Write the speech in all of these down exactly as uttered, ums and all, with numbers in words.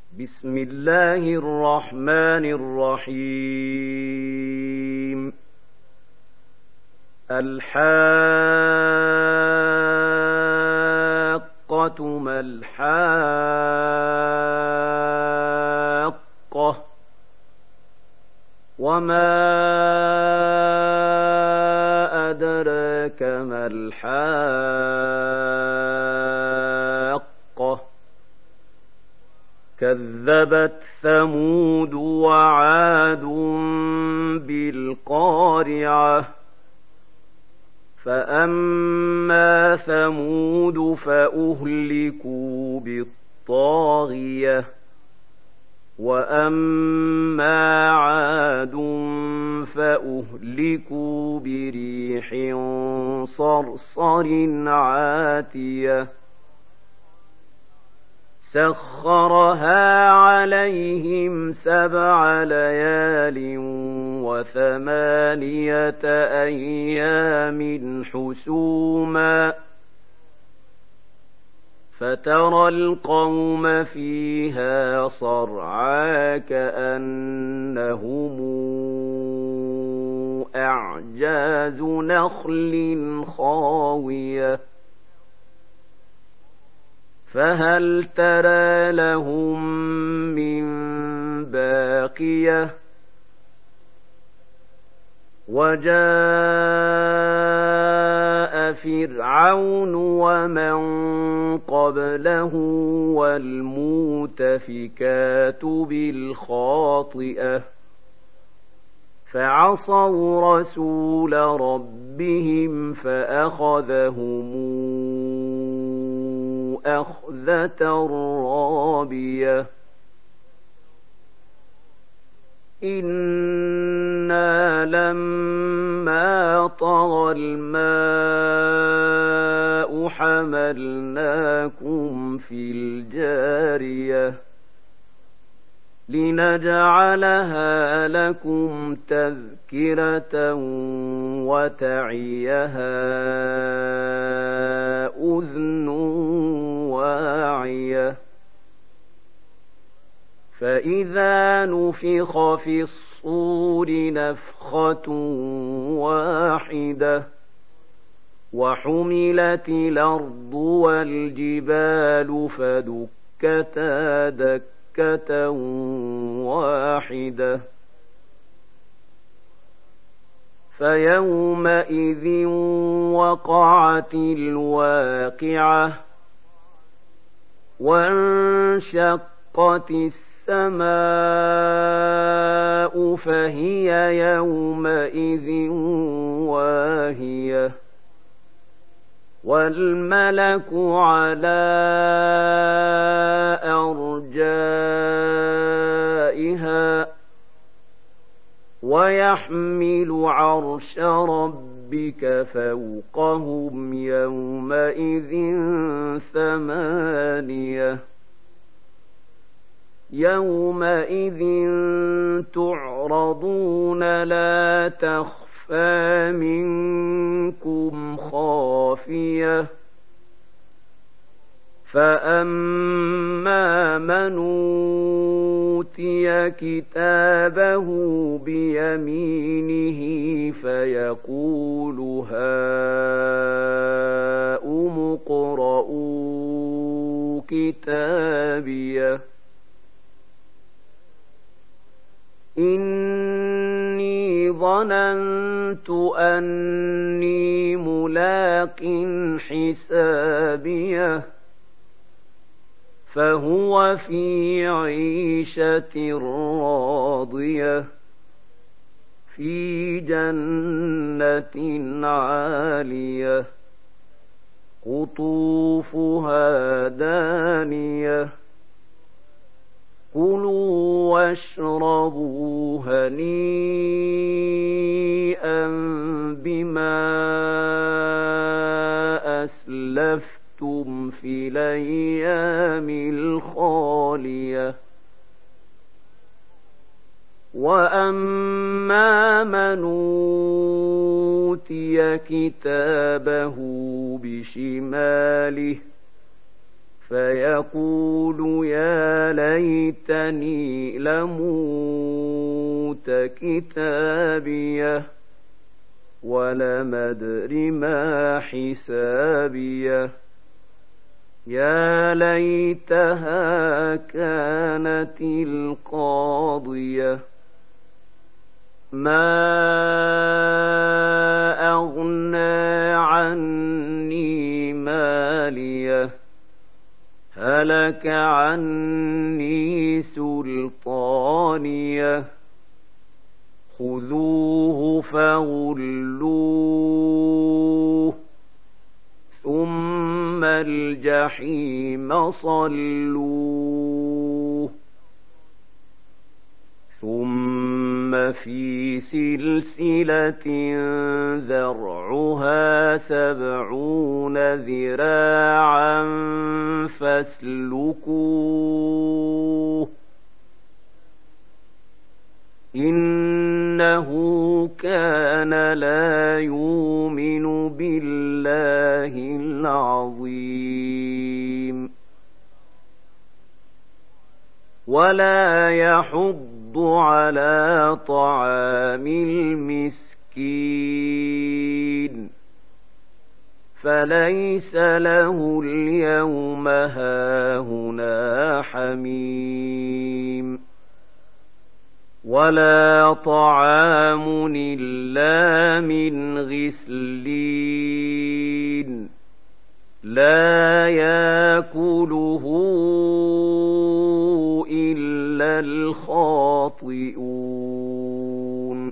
بسم الله الرحمن الرحيم الحاقة ما الحاقة وما أدراك ما الحاقة كذبت ثمود وعاد بالقارعة فأما ثمود فأهلكوا بالطاغية وأما عاد فأهلكوا بريح صرصر عاتية سخرها عليهم سبع ليال وثمانية أيام حسوما فترى القوم فيها صرعى كأنهم أعجاز نخل خاوية فهل ترى لهم من باقية وجاء فرعون ومن قبله والمؤتفكات بالخاطئة فعصوا رسول ربهم فأخذهم أخذة رابية إنا لما طغى الماء حملناكم في الجارية لنجعلها لكم تذكرة وتعيها أذن واعية فإذا نفخ في الصور نفخة واحدة وحملت الأرض والجبال فدكتا دكة واحدة فيومئذ وقعت الواقعة وانشقت السماء فهي يومئذ واهية والملك على أرجائها ويحمل عرش ربك فوقهم يومئذ ثمانية يومئذ تعرضون لا تخفى منكم خافية فأما من أوتي كتابه بيمينه فيقول هاؤم اقرءوا كتابيه إني ظننت أني ملاق حسابيه فهو في عيشة راضية في جنة عالية قطوفها دانية كلوا واشربوا هنيئا بما أسلفتم في الأيام الخالية وأما من أوتي كتابه بشماله فيقول يا ليتني لموت كتابيه ولم أدر ما حسابيه يا ليتها كانت القاضية ما أغنى عني ماليه هلك عني سلطانيه خذوه فغلوه ثم الجحيم صلوه ثم في سلسلة ذرعها سبعون ذراعا فاسلكوه إنه كان لا يؤمن بالله العظيم ولا يحض على طعام المسكين فليس له اليوم هاهنا حميم ولا طعام إلا من غسلين لا يأكله إلا الخاطئون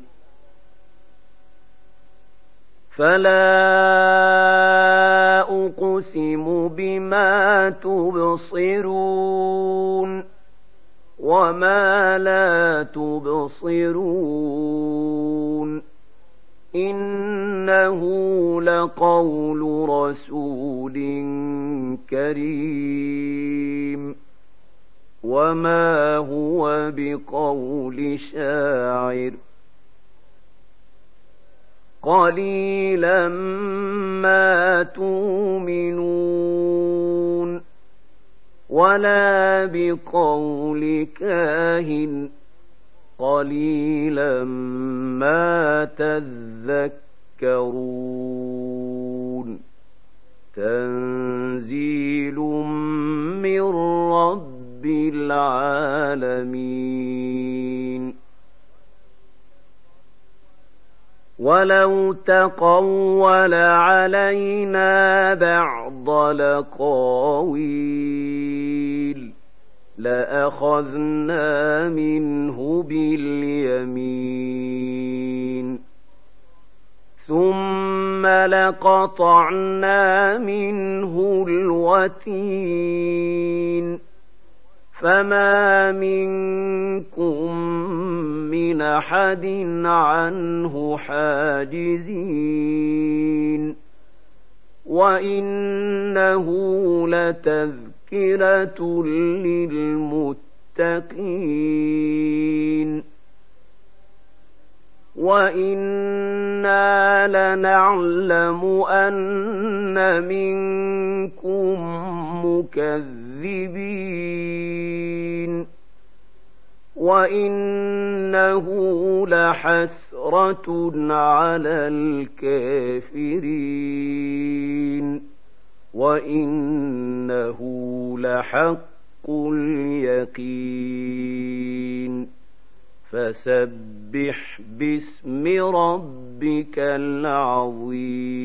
فلا أقسم بما تبصرون وما لا تبصرون إنه لقول رسول كريم وما هو بقول شاعر قليلا ما تؤمنون ولا بقول كاهن قليلا ما تذكرون تنزيل من رب العالمين ولو تقول علينا بعض الأقاويل لأخذنا منه باليمين ثم لقطعنا منه الوتين فما منكم من أحد عنه حاجزين وإنه لتذكرة للمتقين وإنا لنعلم أن منكم مكذبين وإنه لحسرة على الكافرين وإنه لحق اليقين فسبح باسم ربك العظيم